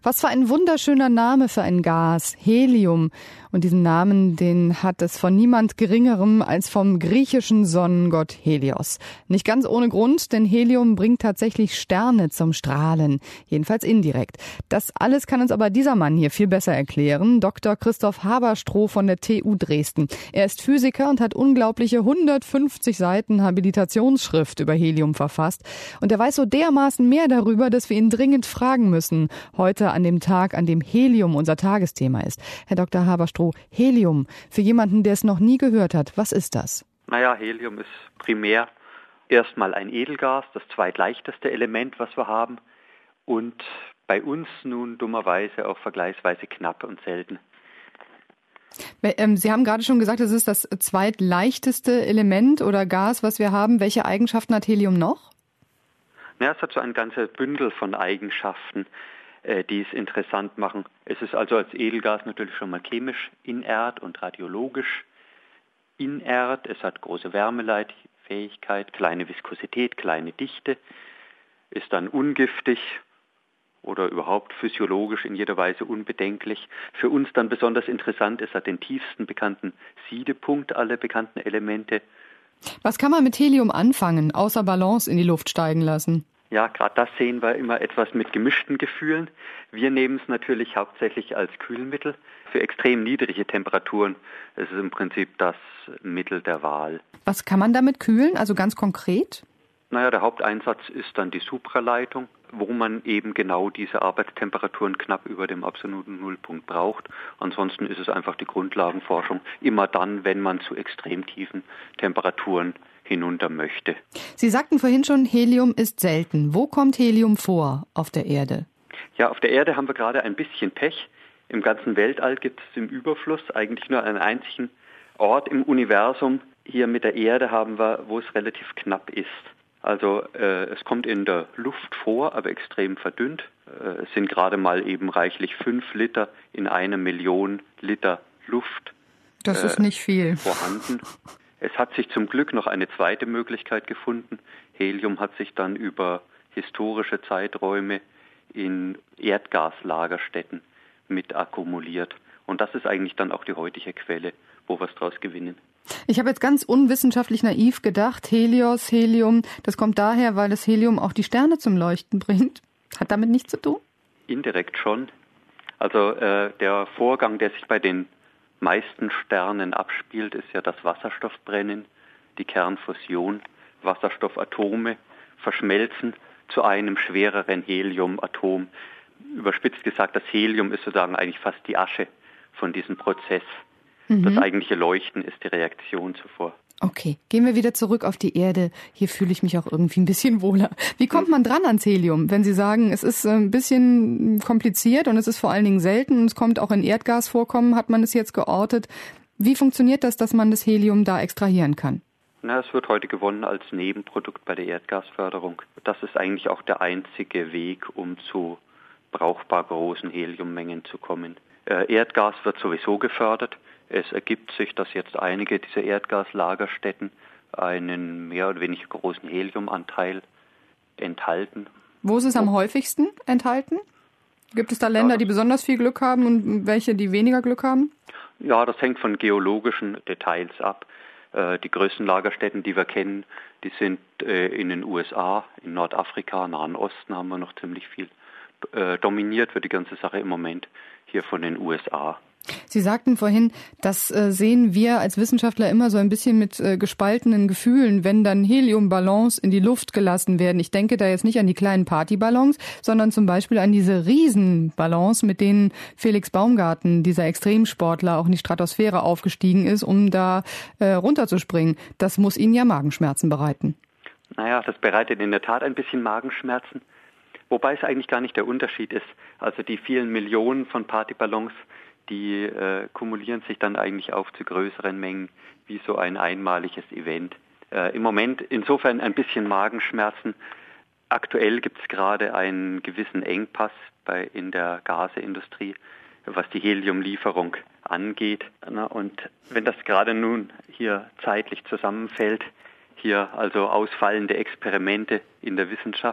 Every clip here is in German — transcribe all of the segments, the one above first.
Was für ein wunderschöner Name für ein Gas, Helium. Und diesen Namen, den hat es von niemand Geringerem als vom griechischen Sonnengott Helios. Nicht ganz ohne Grund, denn Helium bringt tatsächlich Sterne zum Strahlen. Jedenfalls indirekt. Das alles kann uns aber dieser Mann hier viel besser erklären. Dr. Christoph Haberstroh von der TU Dresden. Er ist Physiker und hat unglaubliche 150 Seiten Habilitationsschrift über Helium verfasst. Und er weiß so dermaßen mehr darüber, dass wir ihn dringend fragen müssen. Heute an dem Tag, an dem Helium unser Tagesthema ist. Herr Dr. Haberstroh, Helium, für jemanden, der es noch nie gehört hat, was ist das? Naja, Helium ist primär erstmal ein Edelgas, das zweitleichteste Element, was wir haben. Und bei uns nun dummerweise auch vergleichsweise knapp und selten. Sie haben gerade schon gesagt, es ist das zweitleichteste Element oder Gas, was wir haben. Welche Eigenschaften hat Helium noch? Ja, es hat so ein ganzes Bündel von Eigenschaften, die es interessant machen. Es ist also als Edelgas natürlich schon mal chemisch inert und radiologisch inert. Es hat große Wärmeleitfähigkeit, kleine Viskosität, kleine Dichte, ist dann ungiftig oder überhaupt physiologisch in jeder Weise unbedenklich. Für uns dann besonders interessant, es hat den tiefsten bekannten Siedepunkt aller bekannten Elemente. Was kann man mit Helium anfangen, außer Ballons in die Luft steigen lassen? Ja, gerade das sehen wir immer etwas mit gemischten Gefühlen. Wir nehmen es natürlich hauptsächlich als Kühlmittel für extrem niedrige Temperaturen. Es ist im Prinzip das Mittel der Wahl. Was kann man damit kühlen, also ganz konkret? Naja, der Haupteinsatz ist dann die Supraleitung, wo man eben genau diese Arbeitstemperaturen knapp über dem absoluten Nullpunkt braucht. Ansonsten ist es einfach die Grundlagenforschung, immer dann, wenn man zu extrem tiefen Temperaturen hinunter möchte. Sie sagten vorhin schon, Helium ist selten. Wo kommt Helium vor auf der Erde? Ja, auf der Erde haben wir gerade ein bisschen Pech. Im ganzen Weltall gibt es im Überfluss eigentlich nur einen einzigen Ort im Universum. Hier mit der Erde haben wir, wo es relativ knapp ist. Also es kommt in der Luft vor, aber extrem verdünnt. Es sind gerade mal eben reichlich 5 Liter in 1 Million Liter Luft. Das ist nicht viel. Vorhanden. Es hat sich zum Glück noch eine zweite Möglichkeit gefunden. Helium hat sich dann über historische Zeiträume in Erdgaslagerstätten mit akkumuliert. Und das ist eigentlich dann auch die heutige Quelle, wo wir es daraus gewinnen. Ich habe jetzt ganz unwissenschaftlich naiv gedacht, Helium, das kommt daher, weil das Helium auch die Sterne zum Leuchten bringt. Hat damit nichts zu tun? Indirekt schon. Also der Vorgang, der sich bei den meisten Sternen abspielt, ist ja das Wasserstoffbrennen, die Kernfusion. Wasserstoffatome verschmelzen zu einem schwereren Heliumatom. Überspitzt gesagt, das Helium ist sozusagen eigentlich fast die Asche von diesem Prozess. Das eigentliche Leuchten ist die Reaktion zuvor. Okay, gehen wir wieder zurück auf die Erde. Hier fühle ich mich auch irgendwie ein bisschen wohler. Wie kommt man dran ans Helium? Wenn Sie sagen, es ist ein bisschen kompliziert und es ist vor allen Dingen selten und es kommt auch in Erdgasvorkommen, hat man es jetzt geortet. Wie funktioniert das, dass man das Helium da extrahieren kann? Na, es wird heute gewonnen als Nebenprodukt bei der Erdgasförderung. Das ist eigentlich auch der einzige Weg, um zu brauchbar großen Heliummengen zu kommen. Erdgas wird sowieso gefördert. Es ergibt sich, dass jetzt einige dieser Erdgaslagerstätten einen mehr oder weniger großen Heliumanteil enthalten. Wo ist es am häufigsten enthalten? Gibt es da Länder, die besonders viel Glück haben und welche, die weniger Glück haben? Ja, das hängt von geologischen Details ab. Die größten Lagerstätten, die wir kennen, die sind in den USA, in Nordafrika, Nahen Osten haben wir noch ziemlich viel. Dominiert wird die ganze Sache im Moment hier von den USA. Sie sagten vorhin, das sehen wir als Wissenschaftler immer so ein bisschen mit gespaltenen Gefühlen, wenn dann Heliumballons in die Luft gelassen werden. Ich denke da jetzt nicht an die kleinen Partyballons, sondern zum Beispiel an diese Riesenballons, mit denen Felix Baumgarten, dieser Extremsportler, auch in die Stratosphäre aufgestiegen ist, um da runterzuspringen. Das muss Ihnen ja Magenschmerzen bereiten. Naja, das bereitet in der Tat ein bisschen Magenschmerzen. Wobei es eigentlich gar nicht der Unterschied ist. Also die vielen Millionen von Partyballons, die kumulieren sich dann eigentlich auf zu größeren Mengen wie so ein einmaliges Event. Im Moment insofern ein bisschen Magenschmerzen. Aktuell gibt es gerade einen gewissen Engpass in der Gaseindustrie, was die Heliumlieferung angeht. Und wenn das gerade nun hier zeitlich zusammenfällt, hier also ausfallende Experimente in der Wissenschaft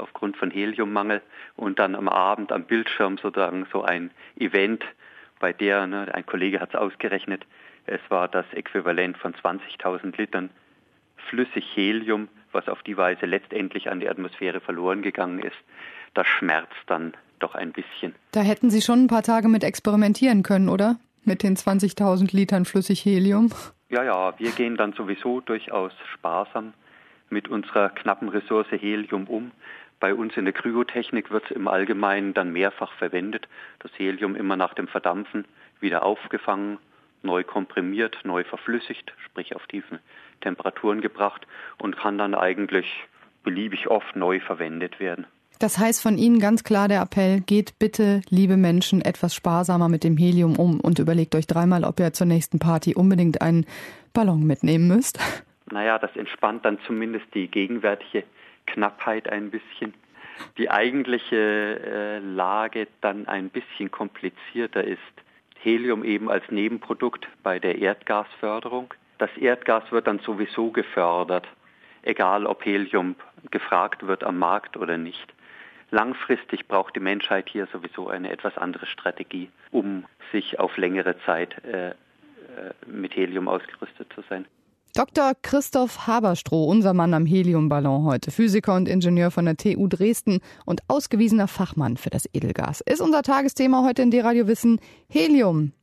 aufgrund von Heliummangel und dann am Abend am Bildschirm sozusagen so ein Event, bei der, ein Kollege hat es ausgerechnet, es war das Äquivalent von 20.000 Litern flüssig Helium, was auf die Weise letztendlich an die Atmosphäre verloren gegangen ist. Das schmerzt dann doch ein bisschen. Da hätten Sie schon ein paar Tage mit experimentieren können, oder? Mit den 20.000 Litern flüssig Helium? Ja, wir gehen dann sowieso durchaus sparsam mit unserer knappen Ressource Helium um. Bei uns in der Kryotechnik wird es im Allgemeinen dann mehrfach verwendet. Das Helium immer nach dem Verdampfen wieder aufgefangen, neu komprimiert, neu verflüssigt, sprich auf tiefen Temperaturen gebracht und kann dann eigentlich beliebig oft neu verwendet werden. Das heißt von Ihnen ganz klar der Appell, geht bitte, liebe Menschen, etwas sparsamer mit dem Helium um und überlegt euch dreimal, ob ihr zur nächsten Party unbedingt einen Ballon mitnehmen müsst. Naja, das entspannt dann zumindest die gegenwärtige Knappheit ein bisschen. Die eigentliche Lage dann ein bisschen komplizierter ist. Helium eben als Nebenprodukt bei der Erdgasförderung. Das Erdgas wird dann sowieso gefördert, egal ob Helium gefragt wird am Markt oder nicht. Langfristig braucht die Menschheit hier sowieso eine etwas andere Strategie, um sich auf längere Zeit mit Helium ausgerüstet zu sein. Dr. Christoph Haberstroh, unser Mann am Heliumballon heute, Physiker und Ingenieur von der TU Dresden und ausgewiesener Fachmann für das Edelgas, ist unser Tagesthema heute in D-Radio Wissen: Helium.